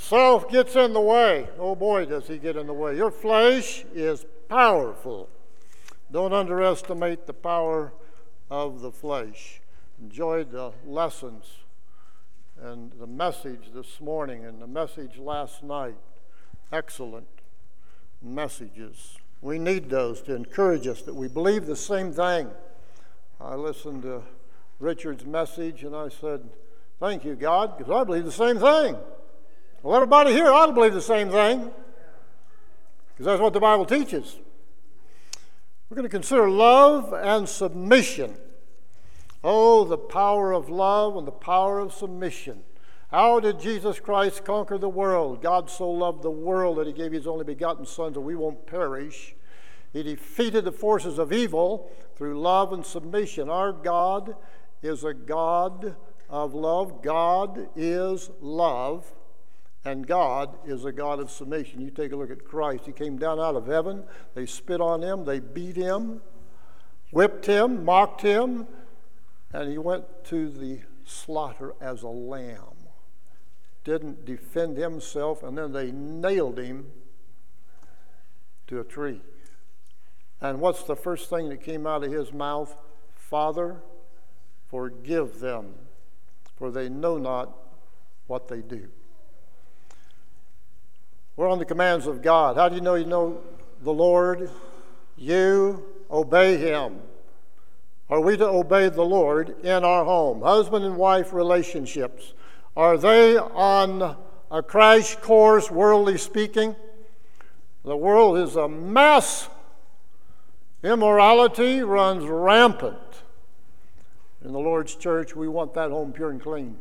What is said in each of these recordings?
Self gets in the way. Oh boy, does he get in the way. Your flesh is powerful. Don't underestimate the power of the flesh. Enjoyed the lessons and the message this morning and the message last night. Excellent messages. We need those to encourage us that we believe the same thing. I listened to Richard's message and I said, thank you, God, because I believe the same thing. Well, everybody here ought to believe the same thing, because that's what the Bible teaches. We're going to consider love and submission. Oh, the power of love and the power of submission. How did Jesus Christ conquer the world? God so loved the world that he gave his only begotten Son so we won't perish. He defeated the forces of evil through love and submission. Our God is a God of love. God is love. And God is a God of submission. You take a look at Christ. He came down out of heaven. They spit on him. They beat him, whipped him, mocked him, and he went to the slaughter as a lamb. Didn't defend himself, and then they nailed him to a tree. And what's the first thing that came out of his mouth? Father, forgive them, for they know not what they do. We're on the commands of God. How do you know the Lord? You obey him. Are we to obey the Lord in our home? Husband and wife relationships. Are they on a crash course, worldly speaking? The world is a mess. Immorality runs rampant. In the Lord's church, we want that home pure and clean.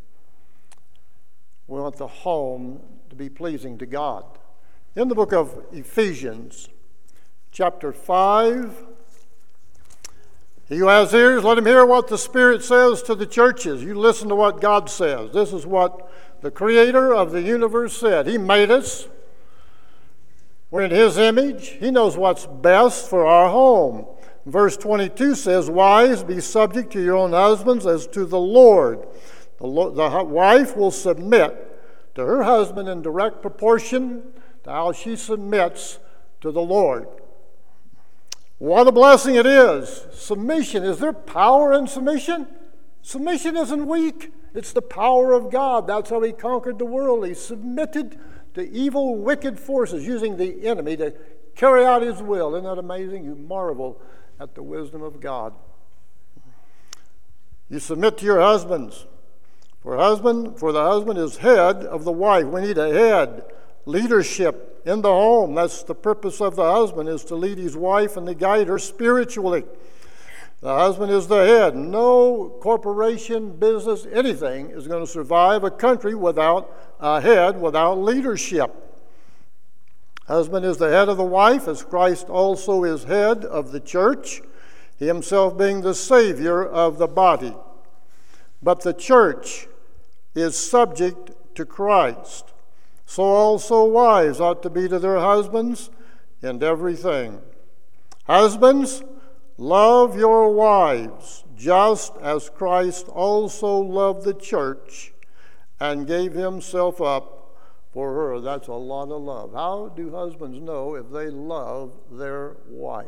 We want the home to be pleasing to God. In the book of Ephesians, chapter 5, he who has ears, let him hear what the Spirit says to the churches. You listen to what God says. This is what the Creator of the universe said. He made us. We're in his image. He knows what's best for our home. Verse 22 says, wives, be subject to your own husbands as to the Lord. The wife will submit to her husband in direct proportion to how she submits to the Lord. What a blessing it is. Submission. Is there power in submission? Submission isn't weak. It's the power of God. That's how he conquered the world. He submitted to evil, wicked forces, using the enemy to carry out his will. Isn't that amazing? You marvel at the wisdom of God. You submit to your husbands. For the husband is head of the wife. We need a head. Leadership in the home. That's the purpose of the husband, is to lead his wife and to guide her spiritually. The husband is the head. No corporation, business, anything is going to survive a country without a head, without leadership. Husband is the head of the wife, as Christ also is head of the church, he himself being the Savior of the body. But the church is subject to Christ. So also wives ought to be to their husbands in everything. Husbands, love your wives, just as Christ also loved the church and gave himself up for her. That's a lot of love. How do husbands know if they love their wife?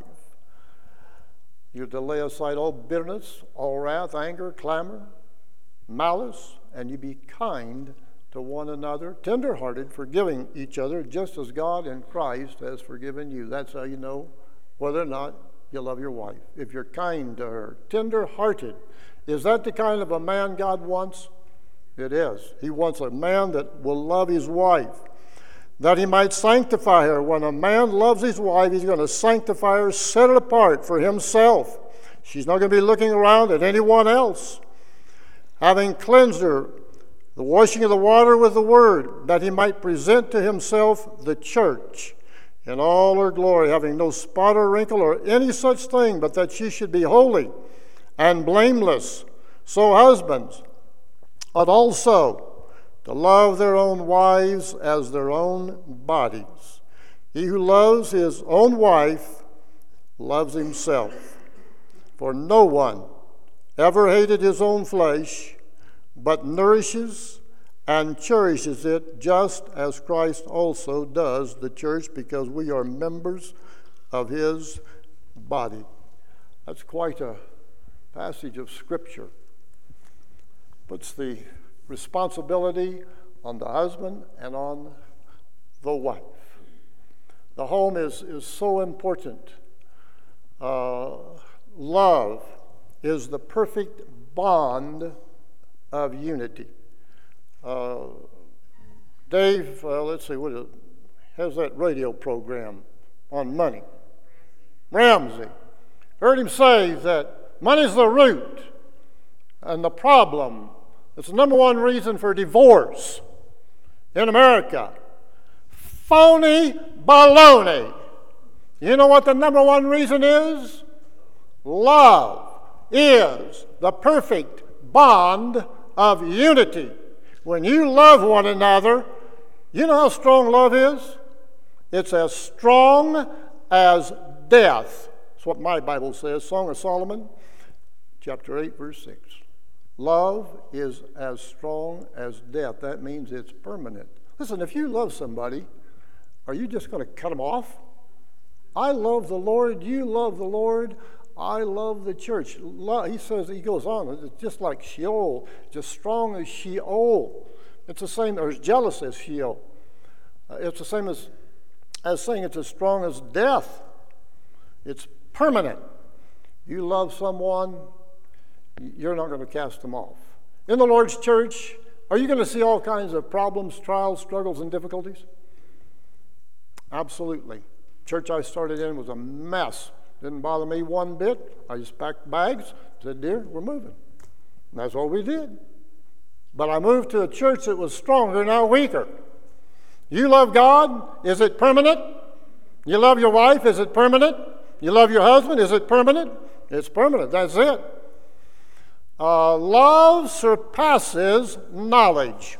You're to lay aside all bitterness, all wrath, anger, clamor, malice, and you be kind to one another, tender-hearted, forgiving each other, just as God in Christ has forgiven you. That's how you know whether or not you love your wife. If you're kind to her, tender-hearted. Is that the kind of a man God wants? It is. He wants a man that will love his wife, that he might sanctify her. When a man loves his wife, he's going to sanctify her, set it apart for himself. She's not going to be looking around at anyone else. Having cleansed her, the washing of the water with the word, that he might present to himself the church in all her glory, having no spot or wrinkle or any such thing, but that she should be holy and blameless. So husbands ought also to love their own wives as their own bodies. He who loves his own wife loves himself. For no one ever hated his own flesh, but nourishes and cherishes it just as Christ also does the church, because we are members of his body. That's quite a passage of Scripture. Puts the responsibility on the husband and on the wife. The home is so important. Love is the perfect bond of unity. Dave, let's see, what is it? Has that radio program on money? Ramsey. Heard him say that money's the root and the problem. It's the number one reason for divorce in America. Phony baloney. You know what the number one reason is? Love is the perfect bond of unity. When you love one another, you know how strong love is? It's as strong as death. That's what my Bible says, Song of Solomon, chapter 8, verse 6. Love is as strong as death. That means it's permanent. Listen, if you love somebody, are you just going to cut them off? I love the Lord, you love the Lord, I love the church. He says, he goes on, it's just like Sheol, just strong as Sheol. It's the same, or as jealous as Sheol. It's the same as saying it's as strong as death. It's permanent. You love someone, you're not going to cast them off. In the Lord's church, are you going to see all kinds of problems, trials, struggles, and difficulties? Absolutely. Church I started in was a mess. Didn't bother me one bit. I just packed bags, said, dear, we're moving. And that's what we did. But I moved to a church that was stronger, not weaker. You love God, is it permanent? You love your wife, is it permanent? You love your husband, is it permanent? It's permanent, that's it. Love surpasses knowledge.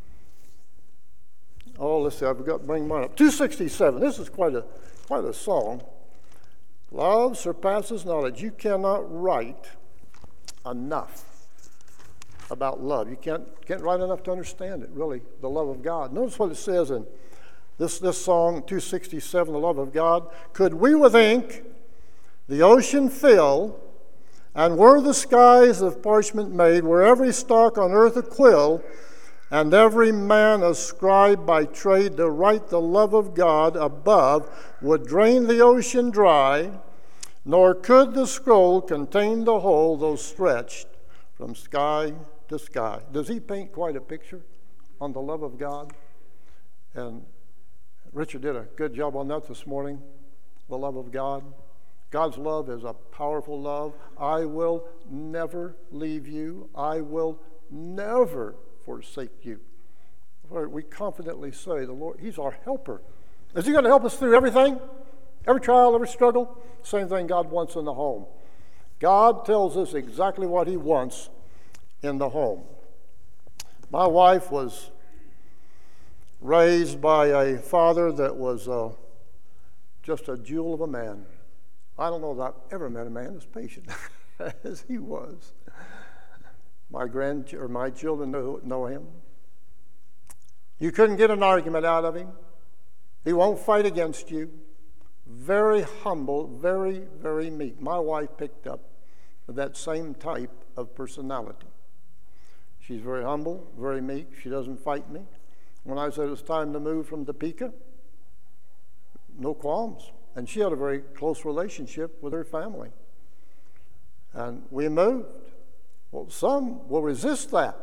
Oh, let's see, I've got to bring mine up. 267, this is quite a song. Love surpasses knowledge. You cannot write enough about love. You can't write enough to understand it, really, the love of God. Notice what it says in this song, 267, the love of God. Could we with ink the ocean fill, and were the skies of parchment made, were every stalk on earth a quill, and every man a scribe by trade to write the love of God above, would drain the ocean dry, nor could the scroll contain the whole, though stretched from sky to sky. Does he paint quite a picture on the love of God? And Richard did a good job on that this morning, the love of God. God's love is a powerful love. I will never leave you. I will never forsake you. We confidently say the Lord, he's our helper. Is he going to help us through everything? Every trial, every struggle? Same thing God wants in the home. God tells us exactly what he wants in the home. My wife was raised by a father that was just a jewel of a man. I don't know that I've ever met a man as patient as he was. My children know him. You couldn't get an argument out of him. He won't fight against you. Very humble, very, very meek. My wife picked up that same type of personality. She's very humble, very meek. She doesn't fight me. When I said it was time to move from Topeka, no qualms. And she had a very close relationship with her family. And we moved. Well, some will resist that.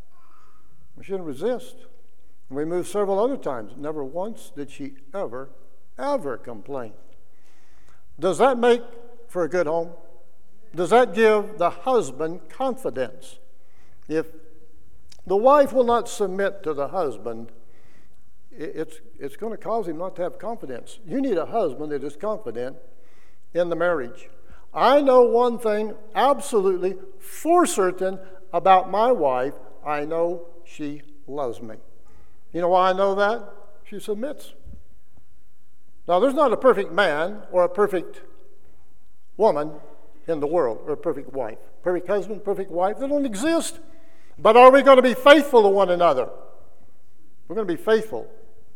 We shouldn't resist. And we moved several other times. Never once did she ever complain. Does that make for a good home? Does that give the husband confidence? If the wife will not submit to the husband, it's going to cause him not to have confidence. You need a husband that is confident in the marriage. I know one thing absolutely for certain about my wife. I know she loves me. You know why I know that? She submits. Now, there's not a perfect man or a perfect woman in the world, or a perfect wife. Perfect husband, perfect wife, they don't exist. But are we going to be faithful to one another? We're going to be faithful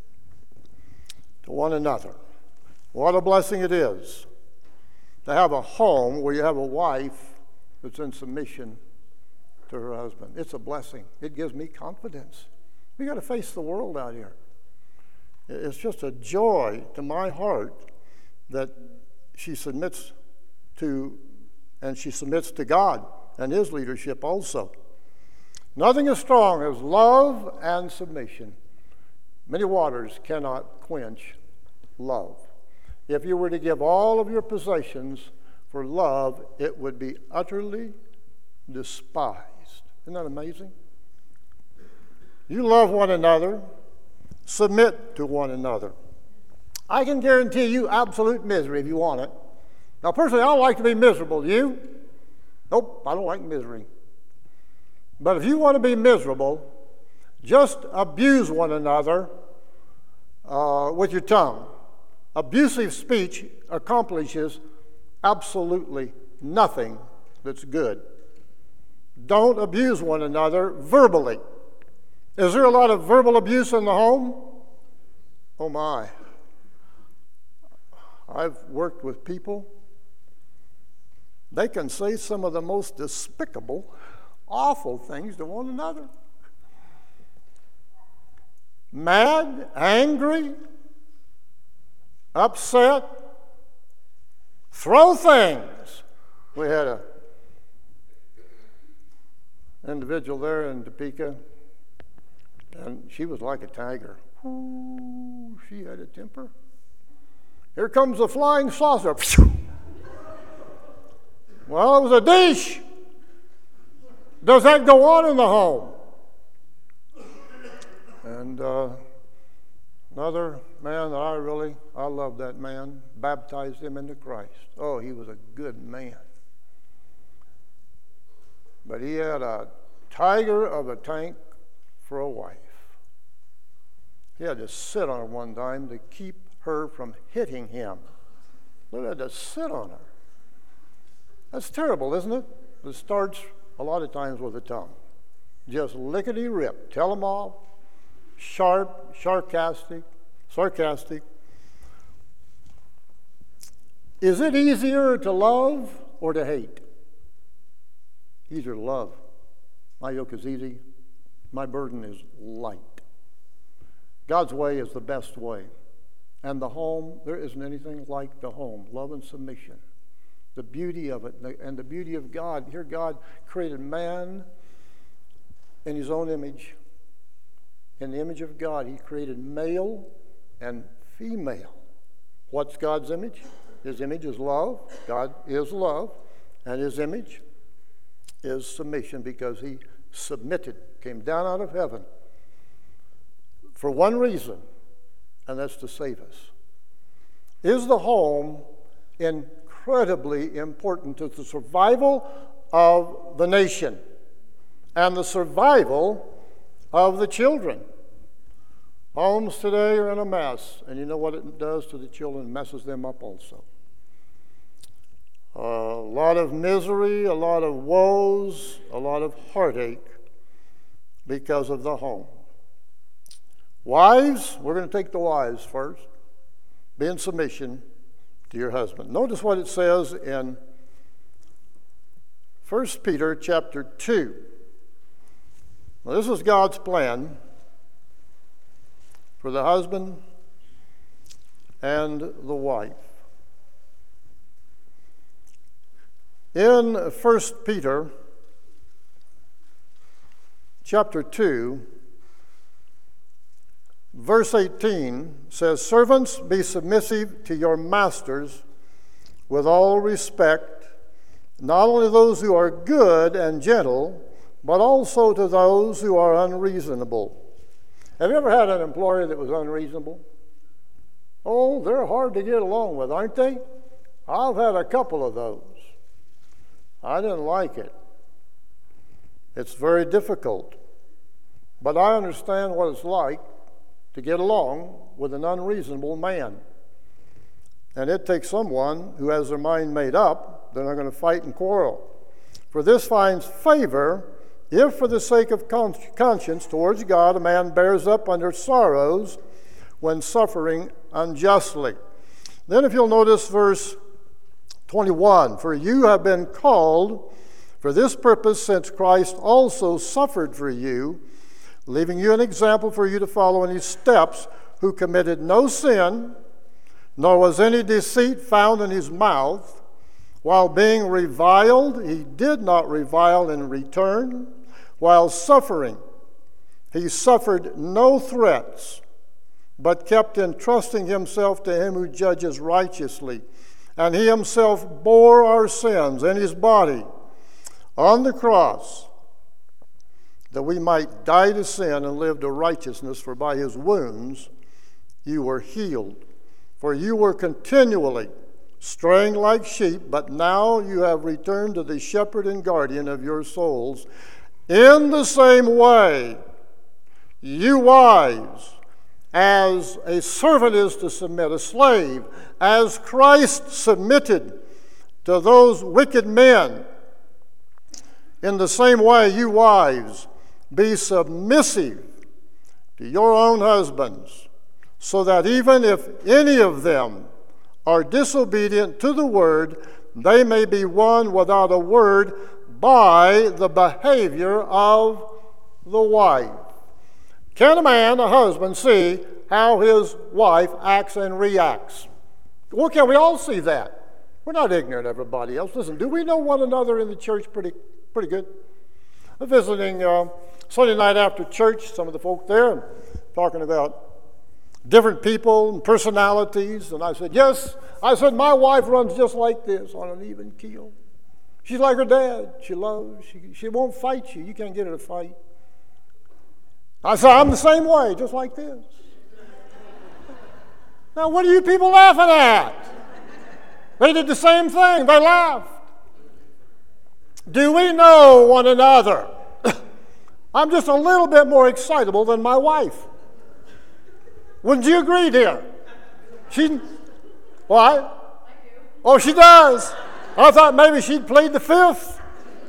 to one another. What a blessing it is to have a home where you have a wife that's in submission to her husband. It's a blessing. It gives me confidence. We got to face the world out here. It's just a joy to my heart that she submits to, and she submits to God and His leadership also. Nothing as strong as love and submission. Many waters cannot quench love. If you were to give all of your possessions for love, it would be utterly despised. Isn't that amazing? You love one another, submit to one another. I can guarantee you absolute misery if you want it. Now, personally, I don't like to be miserable. You? Nope, I don't like misery. But if you want to be miserable, just abuse one another with your tongue. Abusive speech accomplishes absolutely nothing that's good. Don't abuse one another verbally. Is there a lot of verbal abuse in the home? Oh my. I've worked with people. They can say some of the most despicable, awful things to one another. Mad, angry, upset, throw things. We had an individual there in Topeka, and she was like a tiger. Ooh, she had a temper. Here comes a flying saucer. Well, it was a dish. Does that go on in the home? And another man that I love that man, baptized him into Christ. Oh, he was a good man. But he had a tiger of a tank for a wife. He had to sit on her one time to keep her from hitting him. He had to sit on her. That's terrible, isn't it? It starts a lot of times with the tongue. Just lickety-rip. Tell them off. Sharp, sarcastic. Is it easier to love or to hate? Easier to love. My yoke is easy. My burden is light. God's way is the best way. And the home, there isn't anything like the home. Love and submission. The beauty of it and the beauty of God. Here God created man in His own image. In the image of God, He created male and female. What's God's image? His image is love. God is love. And His image is submission because He submitted, came down out of heaven for one reason, and that's to save us. Is the home incredibly important to the survival of the nation and the survival of the children? Homes today are in a mess, and you know what it does to the children? It messes them up also. A lot of misery, a lot of woes, a lot of heartache because of the home. Wives, we're going to take the wives first. Be in submission to your husband. Notice what it says in 1 Peter chapter 2. Now, this is God's plan for the husband and the wife. In 1 Peter chapter 2, verse 18 says, "Servants, be submissive to your masters with all respect, not only those who are good and gentle, but also to those who are unreasonable." Have you ever had an employer that was unreasonable? Oh, they're hard to get along with, aren't they? I've had a couple of those. I didn't like it. It's very difficult. But I understand what it's like to get along with an unreasonable man. And it takes someone who has their mind made up. They're not going to fight and quarrel. For this finds favor if for the sake of conscience towards God a man bears up under sorrows when suffering unjustly. Then if you'll notice verse 21, for you have been called for this purpose, since Christ also suffered for you, leaving you an example for you to follow in his steps, who committed no sin, nor was any deceit found in his mouth. While being reviled, he did not revile in return. While suffering, he suffered no threats, but kept entrusting himself to him who judges righteously. And he himself bore our sins in his body on the cross, that we might die to sin and live to righteousness, for by his wounds you were healed. For you were continually straying like sheep, but now you have returned to the shepherd and guardian of your souls. In the same way, you wives, as a servant is to submit, a slave, as Christ submitted to those wicked men, in the same way, you wives, be submissive to your own husbands, so that even if any of them are disobedient to the word, they may be won without a word by the behavior of the wife. Can a man, a husband, see how his wife acts and reacts? Well, can we all see that? We're not ignorant of everybody else. Listen, do we know one another in the church pretty good? I'm visiting Sunday night after church, some of the folk there, and talking about different people and personalities. And I said, yes. I said, my wife runs just like this, on an even keel. She's like her dad. She loves. She won't fight you. You can't get her to fight. I said, I'm the same way, just like this. Now, what are you people laughing at? They did the same thing. They laughed. Do we know one another? I'm just a little bit more excitable than my wife. Wouldn't you agree, dear? What? Oh, she does. I thought maybe she'd plead the fifth.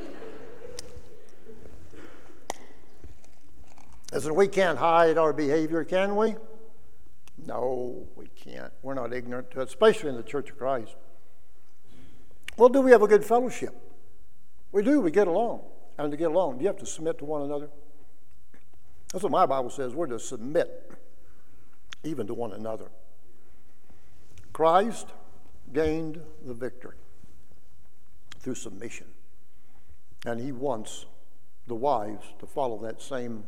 Listen, we can't hide our behavior, can we? No, we can't. We're not ignorant to it, especially in the Church of Christ. Well, do we have a good fellowship? We do. We get along. And to get along, do you have to submit to one another? That's what my Bible says. We're to submit even to one another. Christ gained the victory through submission. And he wants the wives to follow that same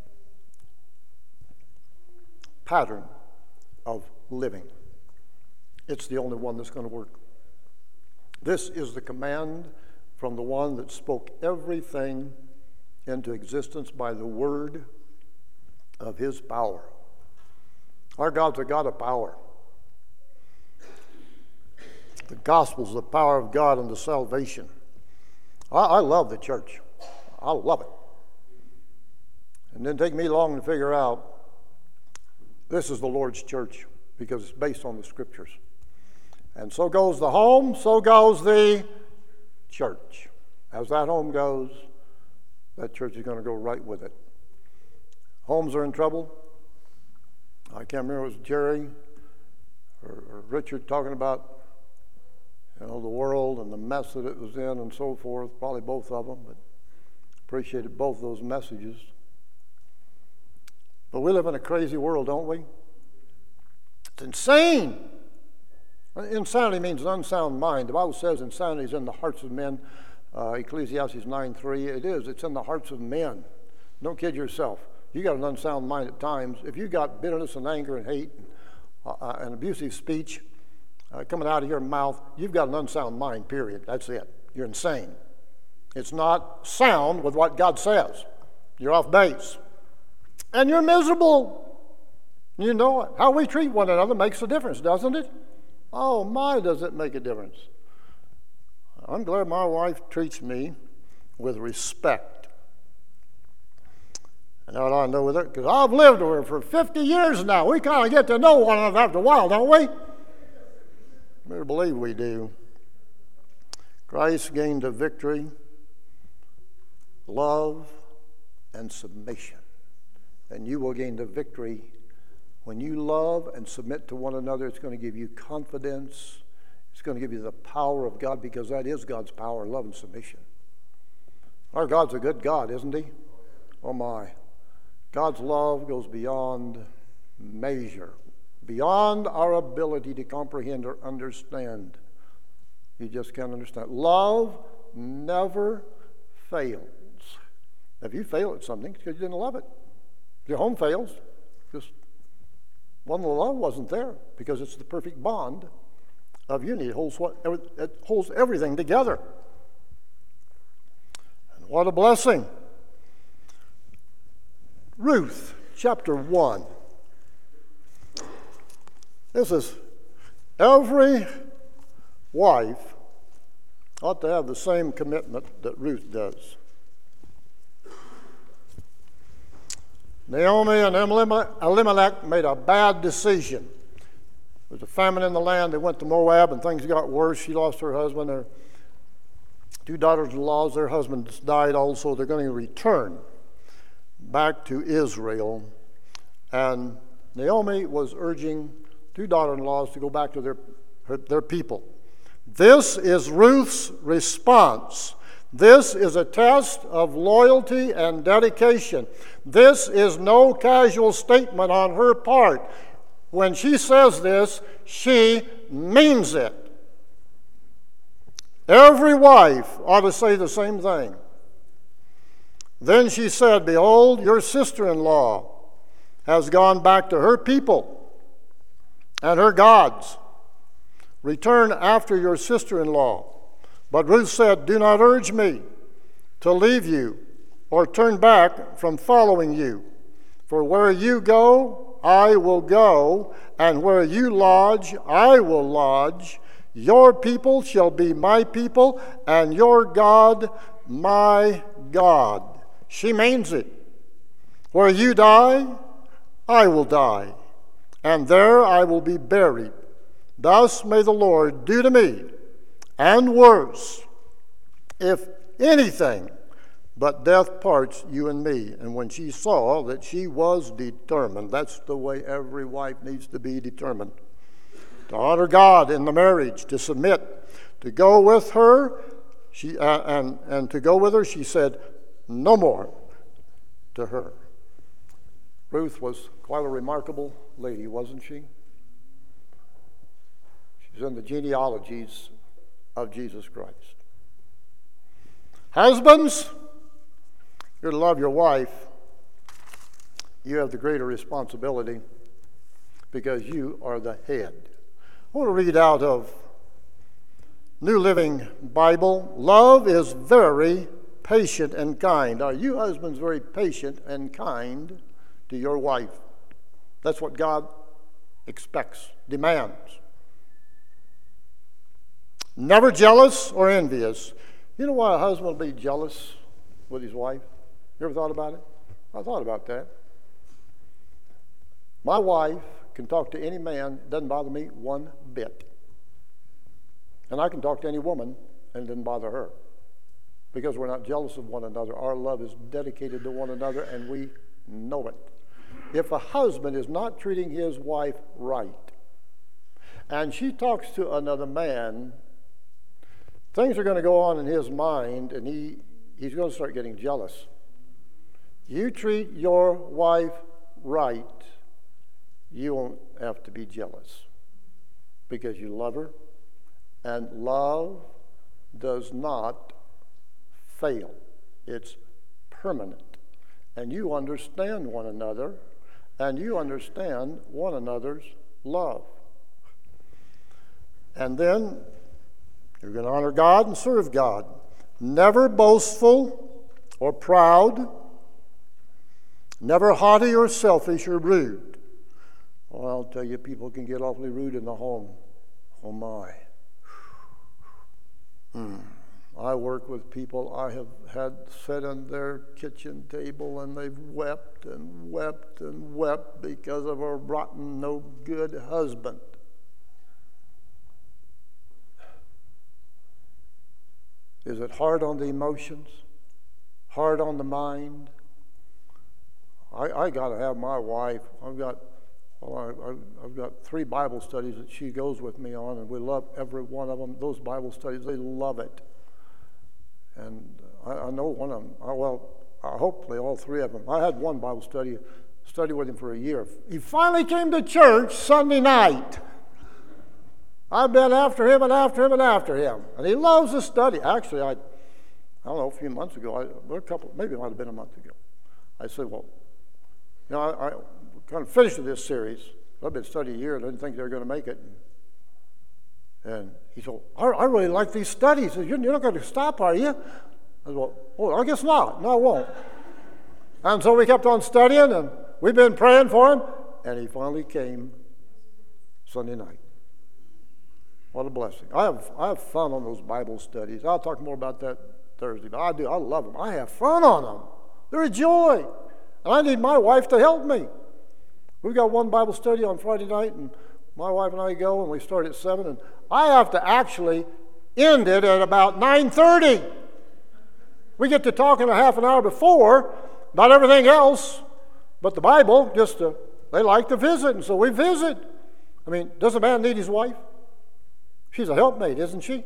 pattern of living. It's the only one that's going to work. This is the command from the one that spoke everything into existence by the word of his power. Our God's a God of power. The gospel's the power of God unto salvation. I love the church. I love it. It didn't take me long to figure out this is the Lord's church, because it's based on the scriptures. And so goes the home, so goes the church. As that home goes, that church is going to go right with it. Homes are in trouble. I can't remember if it was Jerry or Richard talking about, the world and the mess that it was in and so forth. Probably both of them, but appreciated both those messages. But we live in a crazy world, don't we? It's insane. Insanity means an unsound mind. The Bible says insanity is in the hearts of men. Ecclesiastes 9:3. It is. It's in the hearts of men. Don't kid yourself. You got an unsound mind at times. If you got bitterness and anger and hate and abusive speech coming out of your mouth, you've got an unsound mind, period. That's it. You're insane. It's not sound with what God says. You're off base. And you're miserable. You know it. How we treat one another makes a difference, doesn't it? Oh, my, does it make a difference. I'm glad my wife treats me with respect. And how do I know with her? Because I've lived with her for 50 years now. We kind of get to know one another after a while, don't we? Better believe we do. Christ gained a victory. Love and submission. And you will gain the victory. When you love and submit to one another, it's going to give you confidence. It's going to give you the power of God, because that is God's power, love and submission. Our God's a good God, isn't he? Oh my. God's love goes beyond measure, beyond our ability to comprehend or understand. You just can't understand. Love never fails. If you fail at something, it's because you didn't love it. If your home fails, just one of the love wasn't there, because it's the perfect bond of unity. It holds everything together. And what a blessing. Ruth, chapter 1. This is every wife ought to have the same commitment that Ruth does. Naomi and Elimelech made a bad decision. There was a famine in the land. They went to Moab, and things got worse. She lost her husband. Her two daughters-in-law, their husbands died also. They're going to return back to Israel. And Naomi was urging two daughter-in-laws to go back to their people. This is Ruth's response. This is a test of loyalty and dedication. This is no casual statement on her part. When she says this, she means it. Every wife ought to say the same thing. Then she said, "Behold, your sister-in-law has gone back to her people and her gods. Return after your sister-in-law." But Ruth said, "Do not urge me to leave you or turn back from following you. For where you go, I will go, and where you lodge, I will lodge. Your people shall be my people, and your God, my God." She means it. Where you die, I will die, and there I will be buried. Thus may the Lord do to me, and worse, if anything but death parts you and me. And when she saw that she was determined, that's the way every wife needs to be determined, to honor God in the marriage, to submit, to go with her, and to go with her, she said no more to her. Ruth was quite a remarkable lady, wasn't she? She's in the genealogies of Jesus Christ. Husbands, you're to love your wife. You have the greater responsibility because you are the head. I want to read out of New Living Bible. Love is very patient and kind. Are you husbands very patient and kind to your wife? That's what God expects, demands. Never jealous or envious. You know why a husband will be jealous with his wife? You ever thought about it? I thought about that. My wife can talk to any man, it doesn't bother me one bit. And I can talk to any woman, and it doesn't bother her. Because we're not jealous of one another. Our love is dedicated to one another, and we know it. If a husband is not treating his wife right, and she talks to another man, things are going to go on in his mind, and he's going to start getting jealous. You treat your wife right, you won't have to be jealous because you love her, and love does not fail. It's permanent. And you understand one another, and you understand one another's love. And then you're going to honor God and serve God. Never boastful or proud, never haughty or selfish or rude. Well, I'll tell you, people can get awfully rude in the home. Oh my. I work with people I have had sit on their kitchen table, and they've wept and wept and wept because of a rotten, no good husband. Is it hard on the emotions? Hard on the mind? I got to have my wife. I've got 3 Bible studies that she goes with me on, and we love every one of them. Those Bible studies, they love it. And I know one of them. Hopefully all 3 of them. I had one Bible study with him for a year. He finally came to church Sunday night. I've been after him and after him and after him. And he loves to study. Actually, I don't know, a few months ago, maybe it might have been a month ago, I said, well, I kind of finished this series. I've been studying a year and I didn't think they were going to make it. And he said, I really like these studies. He said, you're not going to stop, are you? I said, well, I guess not. No, I won't. And so we kept on studying, and we've been praying for him, and he finally came Sunday night. What a blessing. I have fun on those Bible studies. I'll talk more about that Thursday, but I do. I love them. I have fun on them. They're a joy. And I need my wife to help me. We've got one Bible study on Friday night, and my wife and I go, and we start at 7, and I have to actually end it at about 9:30. We get to talking a half an hour before about everything else, but the Bible, they like to visit, and so we visit. I mean, does a man need his wife? She's a helpmate, isn't she?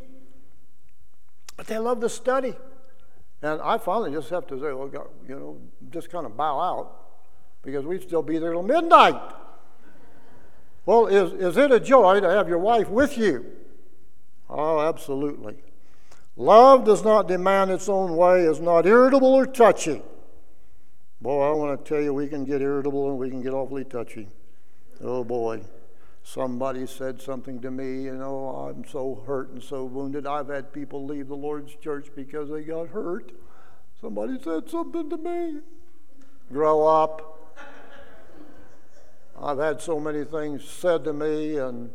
But they love to study. And I finally just have to say, well, just kind of bow out, because we'd still be there till midnight. Well, is it a joy to have your wife with you? Oh, absolutely. Love does not demand its own way, is not irritable or touchy. Boy, I want to tell you, we can get irritable and we can get awfully touchy. Oh, boy. Somebody said something to me, I'm so hurt and so wounded. I've had people leave the Lord's church because they got hurt. Somebody said something to me. Grow up. I've had so many things said to me, and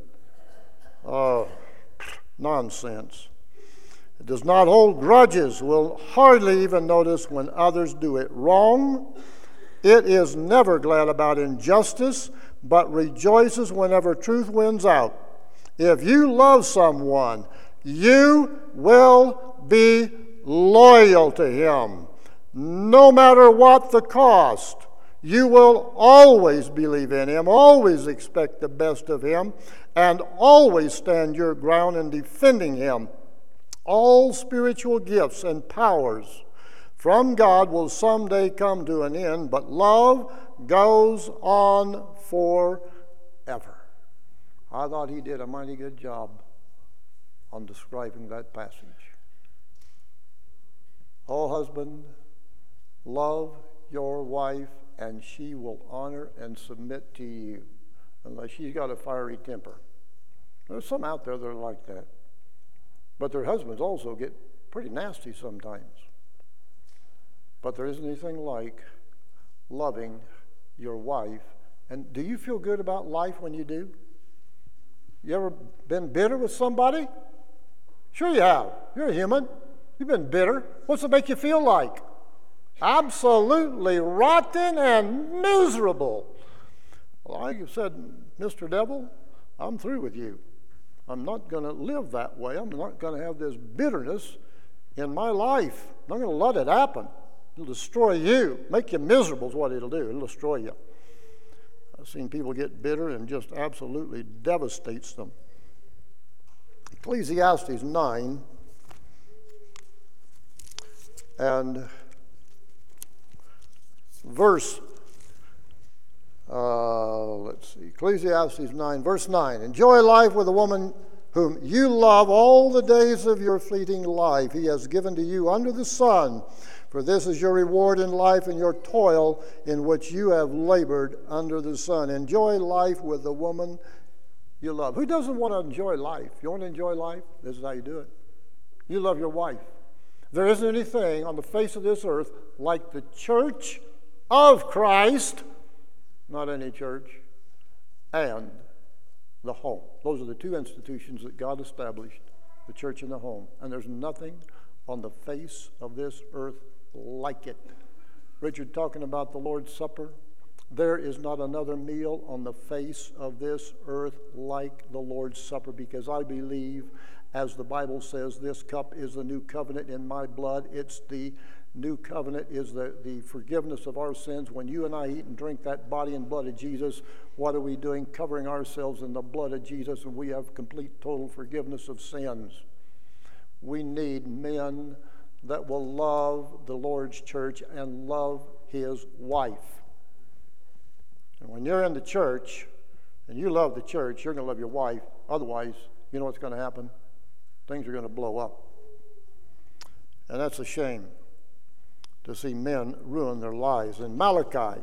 nonsense. It does not hold grudges, will hardly even notice when others do it wrong. It is never glad about injustice, but rejoices whenever truth wins out. If you love someone, you will be loyal to him, no matter what the cost. You will always believe in him, always expect the best of him, and always stand your ground in defending him. All spiritual gifts and powers from God will someday come to an end, but love goes on forever. I thought he did a mighty good job on describing that passage. Oh, husband, love your wife, and she will honor and submit to you, unless she's got a fiery temper. There's some out there that are like that. But their husbands also get pretty nasty sometimes. But there isn't anything like loving your wife. And do you feel good about life when you do? You ever been bitter with somebody? Sure you have. You're a human. You've been bitter. What's it make you feel like? Absolutely rotten and miserable. Well, like you said, Mr. Devil, I'm through with you. I'm not going to live that way. I'm not going to have this bitterness in my life. I'm not going to let it happen. It'll destroy you. Make you miserable is what it'll do. It'll destroy you. I've seen people get bitter and just absolutely devastates them. Ecclesiastes 9 and verse Ecclesiastes 9, verse 9. Enjoy life with a woman whom you love all the days of your fleeting life. He has given to you under the sun, for this is your reward in life and your toil in which you have labored under the sun. Enjoy life with the woman you love. Who doesn't want to enjoy life? You want to enjoy life? This is how you do it. You love your wife. There isn't anything on the face of this earth like the church of Christ, not any church, and the home. Those are the two institutions that God established, the church and the home. And there's nothing on the face of this earth like it. Richard talking about the Lord's Supper. There is not another meal on the face of this earth like the Lord's Supper, because I believe, as the Bible says, this cup is the new covenant in my blood. It's the new covenant is the forgiveness of our sins. When you and I eat and drink that body and blood of Jesus, what are we doing? Covering ourselves in the blood of Jesus, and we have complete, total forgiveness of sins. We need men that will love the Lord's church and love his wife. And when you're in the church and you love the church, you're going to love your wife. Otherwise, you know what's going to happen? Things are going to blow up. And that's a shame to see men ruin their lives. In Malachi,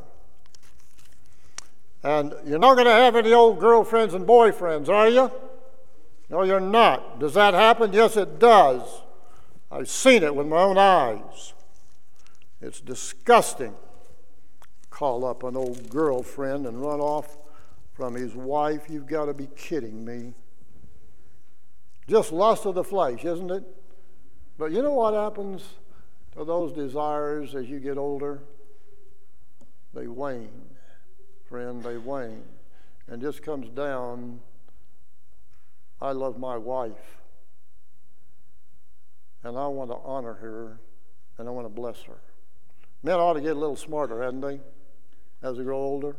and you're not going to have any old girlfriends and boyfriends, are you? No, you're not. Does that happen? Yes, it does. I've seen it with my own eyes. It's disgusting. Call up an old girlfriend and run off from his wife. You've got to be kidding me. Just lust of the flesh, isn't it? But you know what happens to those desires as you get older? They wane, friend, they wane. And just comes down, I love my wife, and I want to honor her, and I want to bless her. Men ought to get a little smarter, hadn't they, as they grow older?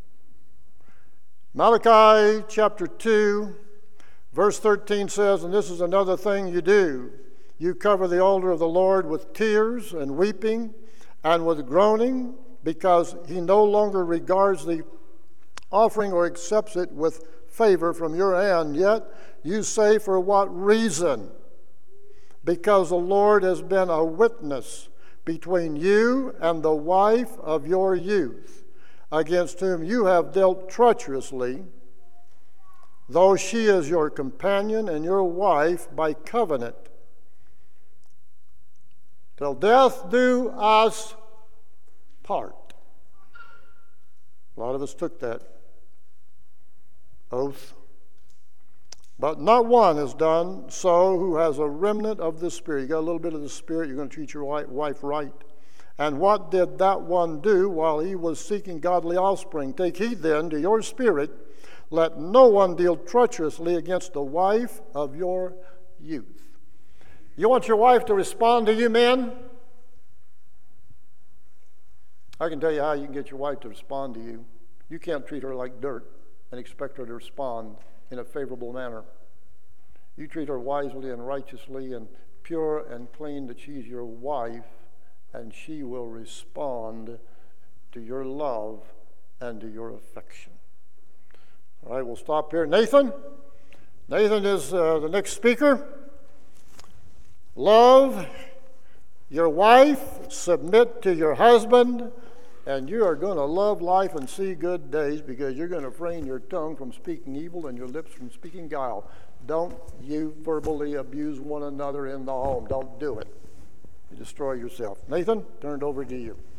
Malachi chapter 2, verse 13 says, and this is another thing you do. You cover the altar of the Lord with tears and weeping and with groaning, because he no longer regards the offering or accepts it with favor from your hand. Yet you say, for what reason? Because the Lord has been a witness between you and the wife of your youth, against whom you have dealt treacherously, though she is your companion and your wife by covenant. Till death do us part. A lot of us took that oath. But not one has done so who has a remnant of the Spirit. You got a little bit of the Spirit, you're going to treat your wife right. And what did that one do while he was seeking godly offspring? Take heed then to your spirit. Let no one deal treacherously against the wife of your youth. You want your wife to respond to you, men? I can tell you how you can get your wife to respond to you. You can't treat her like dirt and expect her to respond in a favorable manner. You treat her wisely and righteously and pure and clean, that she's your wife, and she will respond to your love and to your affection. All right, we'll stop here. Nathan is the next speaker. Love your wife, submit to your husband, and you are going to love life and see good days, because you're going to refrain your tongue from speaking evil and your lips from speaking guile. Don't you verbally abuse one another in the home. Don't do it. You destroy yourself. Nathan, turn it over to you.